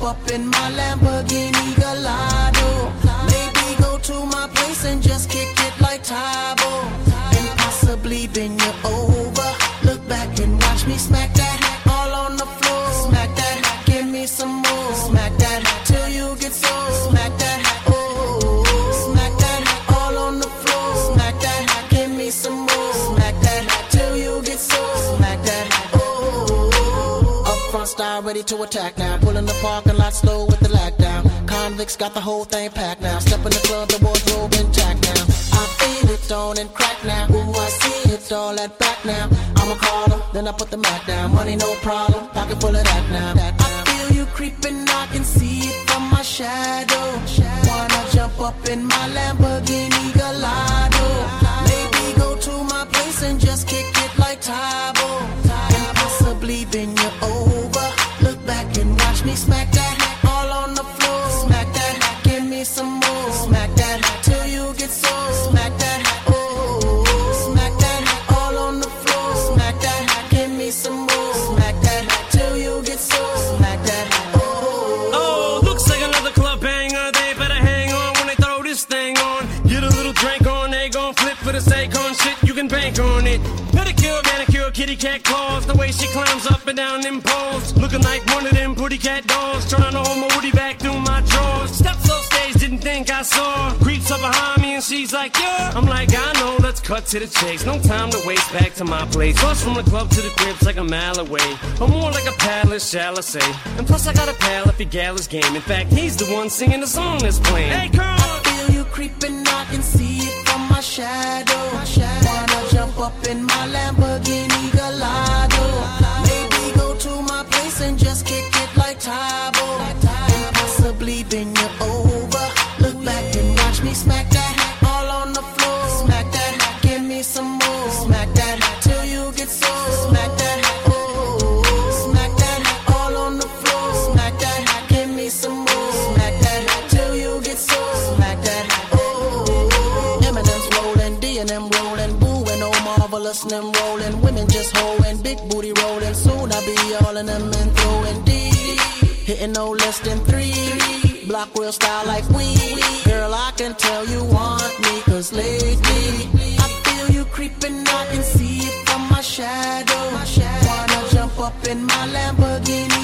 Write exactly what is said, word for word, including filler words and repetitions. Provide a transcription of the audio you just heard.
up in my Lamborghini Gallardo. Maybe go to my place and just kick it like Tybo, and possibly bend you over. Look back and watch me smack that all on the floor. Smack that, give me some more. Smack that till you get so. Smack that, oh. Smack that all on the floor. Smack that, give me some more. Smack that till you get so. Smack that, oh. Up front style ready to attack now. Pull in the parking lot slow with the lag down. Convicts got the whole thing packed now. Step in the club, the wardrobe intact now. I feel it on and crack now. Ooh, I see it all at back now. I'ma call her, then I put the Mac down. Money no problem, pocket full of that now. I feel you creeping, I can see it from my shadow. Wanna jump up in my Lamborghini Gallardo. Maybe go to my place and just kick it like Tybo, and possibly bend you over. Look back and watch me smack that all on the floor. Smack that, give me some more. Smack that till you get so. Smack that, oh. Smack that all on the floor. Smack that, give me some more. Smack that till you get so. Smack that, oh. Oh, looks like another club banger. They better hang on when they throw this thing on. Get a little drink on, they gon' flip for the sake on shit. You can bank on it. Pedicure, manicure, kitty cat claws. The way she climbs up and down them poles, looking like one of them pretty cat dolls. Trying to hold my woody back through my drawers. Steps off stage, didn't think I saw. Creeps up behind me and she's like, yeah. I'm like, I know, let's cut to the chase. No time to waste, back to my place. Bus from the club to the crib's like a mile away, or more like a palace, shall I say. And plus I got a pal if he gal is game. In fact, he's the one singing the song that's playing. Hey girl, I feel you creeping, I can see it from my shadow. Wanna jump up in my Lamborghini Gallardo. Maybe go to my place and just kick it like Tybo, and possibly bend you over. Look back and watch me smack that all on the floor. Smack that, give me some more. Smack that till you get so. Smack that, oh. Smack that all on the floor. Smack that, give me some more. Smack that till you get so. Smack that, oh. Eminem's rolling, D and M rolling, Boo and oh marvelous and them rolling. Women just holding, big booty rolling. Soon I'll be all in them and throwing D, hitting no less than three. Block real style like we. Girl, I can tell you want me, cause lately I feel you creeping, I can see it from my shadow. Wanna jump up in my Lamborghini